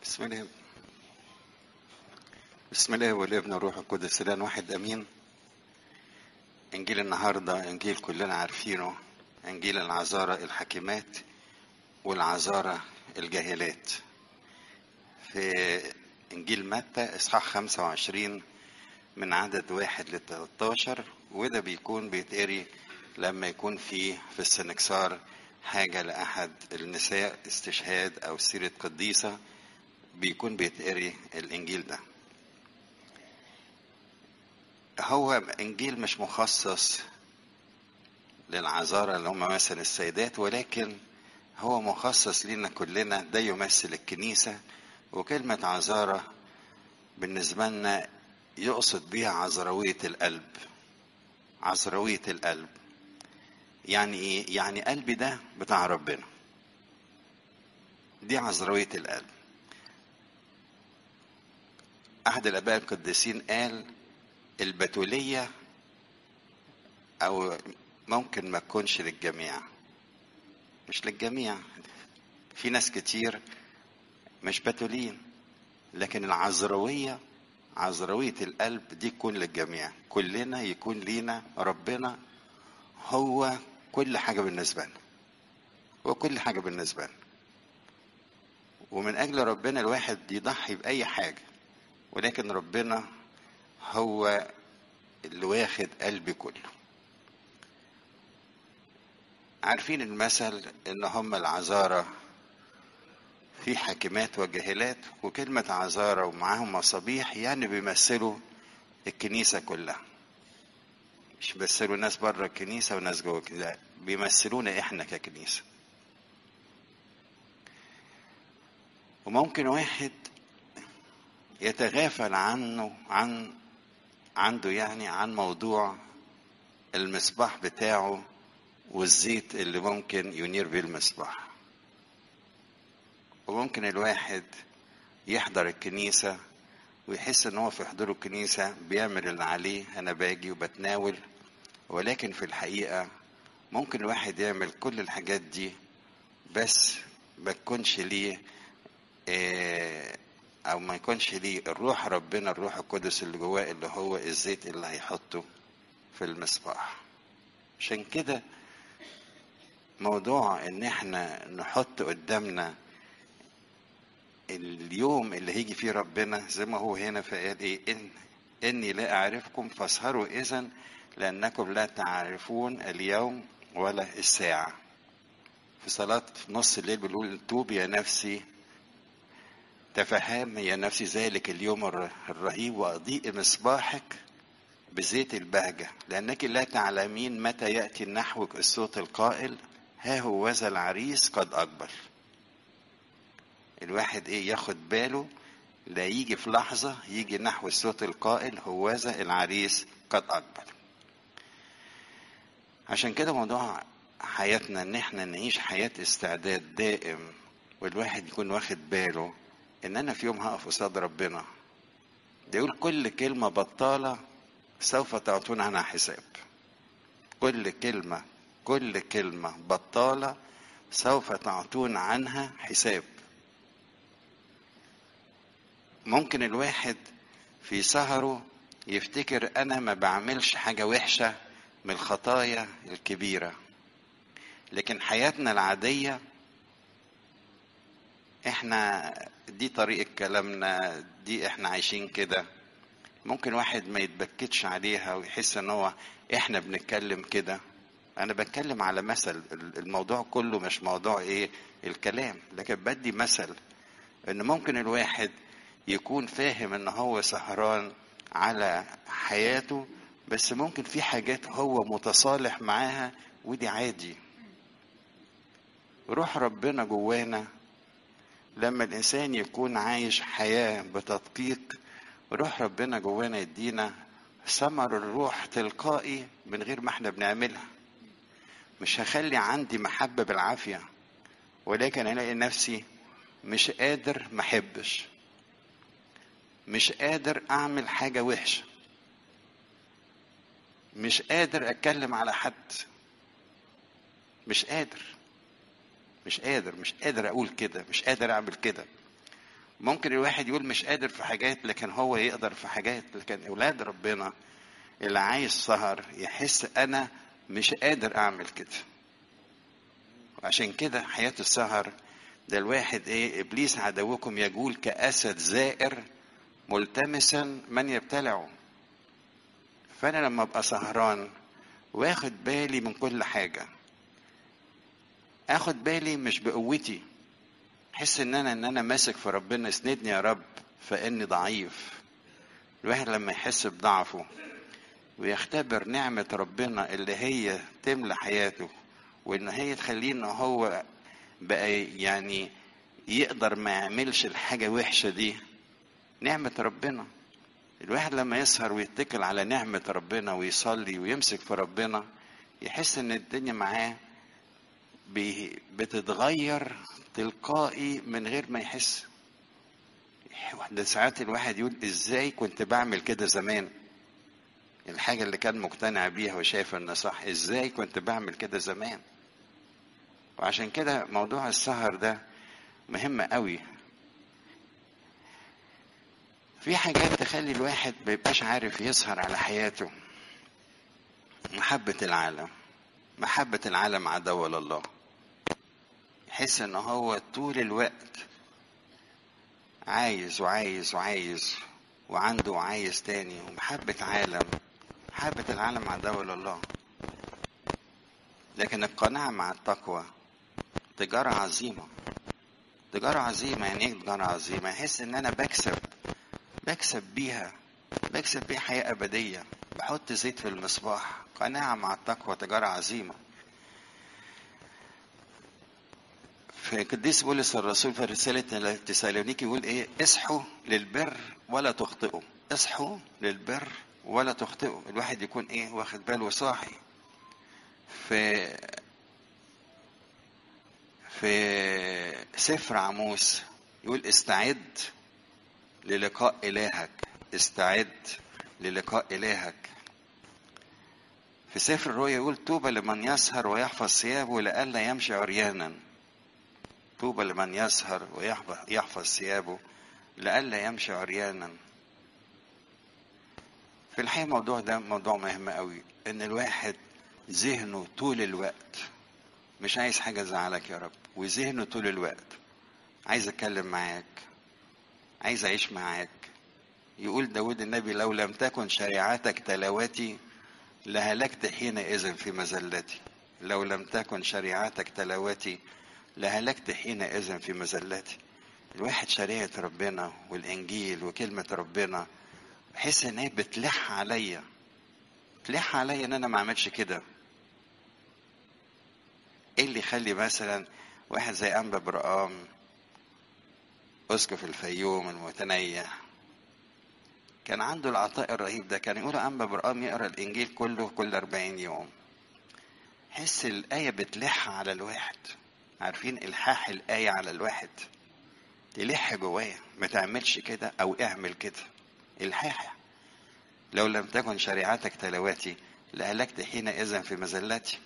بسم الله بسم الله والابن والروح القدس الان واحد امين. انجيل النهارده انجيل كلنا عارفينه، انجيل العذارى الحكيمات والعذارى الجاهلات. في انجيل متى اصحاح 25 من عدد 1 ل 13، وده بيكون بيتقري لما يكون في السنكسار حاجة لأحد النساء استشهاد أو سيرة قديسة، بيكون بيتقري الإنجيل ده. هو انجيل مش مخصص للعذارى اللي هم مثلا السيدات، ولكن هو مخصص لنا كلنا. ده يمثل الكنيسة، وكلمة عذارى بالنسبة لنا يقصد بيها عذروية القلب. عذروية القلب يعني ايه؟ يعني قلبي ده بتاع ربنا، دي عذروية القلب. احد الاباء القديسين قال البتولية، او ممكن ما تكونش للجميع، مش للجميع، في ناس كتير مش بتولين، لكن العذروية، عذروية القلب دي تكون للجميع. كلنا يكون لينا ربنا هو كل حاجة بالنسبة لنا، وكل حاجة بالنسبة لنا، ومن أجل ربنا الواحد يضحي بأي حاجة، ولكن ربنا هو اللي واخد قلبي كله. عارفين المثل إن هم العذارى في حاكمات وجاهلات، وكلمة عذارى ومعاهم مصابيح يعني بيمثلوا الكنيسة كلها، مش بيمثلوا ناس بره الكنيسة وناس جوه الكنيسة، بيمثلونا احنا ككنيسة. وممكن واحد يتغافل عنده يعني عن موضوع المصباح بتاعه والزيت اللي ممكن ينير بيه المصباح. وممكن الواحد يحضر الكنيسة ويحس ان هو في حضور الكنيسة بيعمل اللي عليه، انا باجي وبتناول، ولكن في الحقيقة ممكن الواحد يعمل كل الحاجات دي بس ما تكونش ليه او ما يكونش ليه الروح ربنا، الروح القدس اللي جواه، اللي هو الزيت اللي هيحطه في المصباح. عشان كده موضوع ان احنا نحط قدامنا اليوم اللي هيجي فيه ربنا، زي ما هو هنا فقال ايه؟ اني لا اعرفكم فاسهروا اذا لانكم لا تعرفون اليوم ولا الساعة. في صلاة في نص الليل بنقول توب يا نفسي، تفهم يا نفسي ذلك اليوم الرهيب، وأضيء مصباحك بزيت البهجة، لأنك لا تعلمين متى يأتي نحوك الصوت القائل ها هو ذا العريس قد أقبل. الواحد ياخد باله لا يجي في لحظة يجي نحو الصوت القائل هو ذا العريس قد أقبل. عشان كده موضوع حياتنا ان احنا نعيش حياة استعداد دائم، والواحد يكون واخد باله ان انا في يوم هقف قصاد ربنا. ده يقول كل كلمة بطالة سوف تعطون عنها حساب. كل كلمة بطالة سوف تعطون عنها حساب. ممكن الواحد في سهره يفتكر انا ما بعملش حاجة وحشة من الخطايا الكبيرة، لكن حياتنا العادية احنا دي طريقة كلامنا، دي احنا عايشين كده. ممكن واحد ما يتبكتش عليها ويحس ان هو احنا بنتكلم كده. انا بتكلم على مثل، الموضوع كله مش موضوع الكلام، لكن بدي مثل ان ممكن الواحد يكون فاهم ان هو سهران على حياته، بس ممكن في حاجات هو متصالح معاها ودي عادي. روح ربنا جوانا لما الانسان يكون عايش حياة بتدقيق، روح ربنا جوانا يدينا ثمر الروح تلقائي من غير ما احنا بنعملها. مش هخلي عندي محبة بالعافية، ولكن الاقي نفسي مش قادر محبش، مش قادر اعمل حاجة وحشة، مش قادر اتكلم على حد، مش قادر اقول كده، مش قادر اعمل كده. ممكن الواحد يقول مش قادر في حاجات، لكن هو يقدر في حاجات. لكن اولاد ربنا اللي عايز سهر يحس انا مش قادر اعمل كده. وعشان كده حياة السهر ده الواحد ابليس عدوكم يجول كاسد زائر ملتمسا من يبتلعه. فانا لما ابقى سهران واخد بالي من كل حاجة، اخد بالي مش بقوتي، احس ان انا ماسك في ربنا، اسندني يا رب فاني ضعيف. الواحد لما يحس بضعفه ويختبر نعمة ربنا اللي هي تملى حياته، وان هي تخليه ان هو بقى يعني يقدر ما يعملش الحاجة وحشة دي، نعمة ربنا. الواحد لما يسهر ويتكل على نعمة ربنا ويصلي ويمسك في ربنا، يحس ان الدنيا معاه بتتغير تلقائي من غير ما يحس. ده ساعات الواحد يقول ازاي كنت بعمل كده زمان، الحاجة اللي كان مقتنع بيها وشايف انها صح، ازاي كنت بعمل كده زمان. وعشان كده موضوع السهر ده مهم قوي. في حاجات تخلي الواحد ميبقاش عارف يسهر على حياته. محبة العالم، محبة العالم عدو لله. يحس ان هو طول الوقت عايز وعايز وعايز وعنده وعايز تاني، ومحبة عالم. محبة العالم عدو لله. لكن القناعة مع التقوى تجارة عظيمة. تجارة عظيمة. يعني ايه تجارة عظيمة؟ يحس ان انا بكسب بيها حياة ابدية، بحط زيت في المصباح. قناعة مع التقوى تجارة عظيمة. في قديس بولس الرسول في رسالة تسالونيكي يقول ايه؟ اصحوا للبر ولا تخطئوا. اصحوا للبر ولا تخطئوا. الواحد يكون واخد باله وصاحي. في سفر عموس يقول استعد للقاء إلهك. استعد للقاء إلهك. في سفر الرؤيا يقول طوبى لمن يسهر ويحفظ ثيابه لئلا يمشي عريانا. طوبى لمن يسهر ويحفظ ثيابه لئلا يمشي عريانا. في الحقيقة الموضوع ده موضوع مهم قوي، ان الواحد ذهنه طول الوقت مش عايز حاجة تزعلك يا رب، وذهنه طول الوقت عايز اتكلم معاك، عايز اعيش معاك. يقول داود النبي لو لم تكن شريعتك تلاوتي لهلكت حينئذ في مزلتي. لو لم تكن شريعتك تلاوتي لهلكت حينئذ في مزلتي. الواحد شريعة ربنا والانجيل وكلمة ربنا بحس ان هي بتلح عليا ان انا ما اعملش كده. ايه اللي يخلي مثلا واحد زي انبا برقام اسقف الفيوم المتنيح كان عنده العطاء الرهيب ده؟ كان يقول انبا برقام يقرا الانجيل كله كل 40 يوم. حس الايه بتلح على الواحد. عارفين الحاح الايه على الواحد تلح جوايا، ما تعملش كده او اعمل كده. الحاح. لو لم تكن شريعتك تلاواتي لهلكت حينئذ في مزلتي.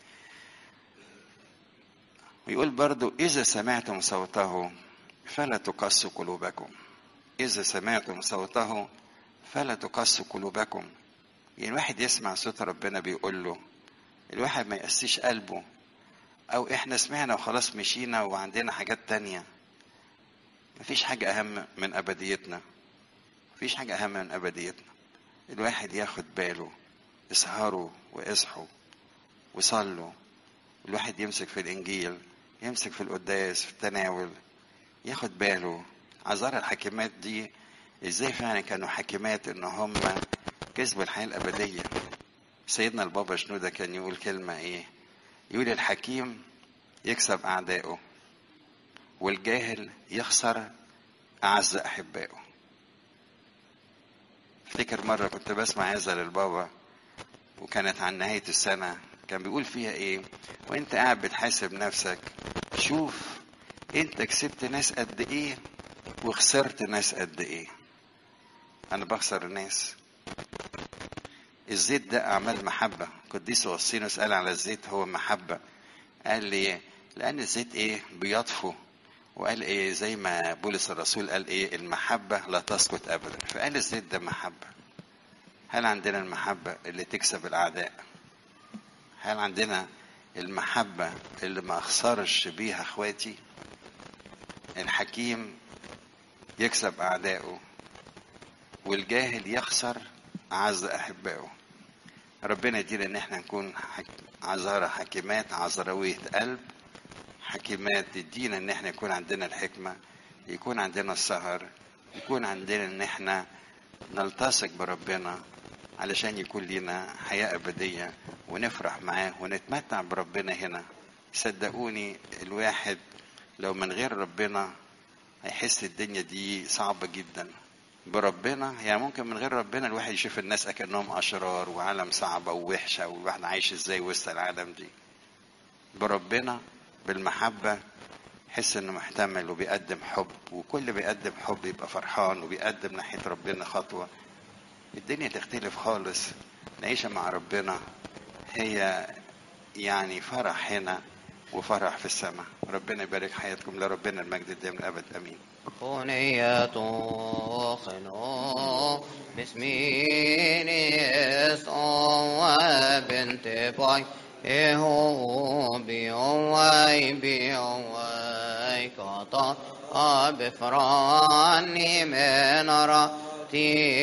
ويقول برضو إذا سمعتم صوته فلا تقسوا قلوبكم. إذا سمعتم صوته فلا تقسوا قلوبكم. يعني الواحد يسمع صوت ربنا بيقول له، الواحد ما يقسيش قلبه، أو إحنا سمعنا وخلاص مشينا وعندنا حاجات تانية. مفيش حاجة أهم من أبديتنا. مفيش حاجة أهم من أبديتنا. الواحد ياخد باله. اسهروا واصحوا وصلوا. الواحد يمسك في الإنجيل، يمسك في القداس، في التناول، ياخد باله. عذارى الحاكمات دي ازاي فعلا كانوا حاكمات ان هم كسبوا الحياة الأبدية. سيدنا البابا شنودة كان يقول كلمة يقول الحكيم يكسب أعدائه، والجاهل يخسر أعز أحبائه. افتكر مرة كنت بسمع هذا للبابا وكانت عن نهاية السنة، كان بيقول فيها وانت قاعد بتحاسب نفسك شوف انت كسبت ناس قد ايه وخسرت ناس قد ايه. انا بخسر الناس. الزيت ده اعمال محبة. قديس أغسطينوس قال على الزيت هو محبة. قال لي لان الزيت بيطفو وقال ايه زي ما بولس الرسول قال ايه المحبة لا تسقط ابدا. فقال الزيت ده محبة. هل عندنا المحبة اللي تكسب الاعداء؟ هل عندنا المحبة اللي ما اخسرش بيها اخواتي؟ الحكيم يكسب اعدائه والجاهل يخسر اعز احبائه. ربنا يدينا ان احنا نكون عذارى حكيمات، عذراوية قلب حكيمات. تدينا ان احنا يكون عندنا الحكمة، يكون عندنا السهر، يكون عندنا ان احنا نلتصق بربنا علشان يكون لنا حياة أبدية ونفرح معاه ونتمتع بربنا هنا. صدقوني الواحد لو من غير ربنا هيحس الدنيا دي صعبة جدا. بربنا يعني ممكن من غير ربنا الواحد يشوف الناس أكنهم أشرار وعالم صعبة ووحشة والواحد عايش ازاي وسط العالم دي. بربنا بالمحبة يحس انه محتمل وبيقدم حب، وكل بيقدم حب يبقى فرحان وبيقدم ناحية ربنا خطوة. الدنيا تختلف خالص. العيشة مع ربنا هي يعني فرح هنا وفرح في السماء. ربنا يبارك حياتكم. لربنا المجد الدائم الأبد أمين. خنية خنو بسمين يسوع بنت باي هو بيوي كطا بفراني من راتي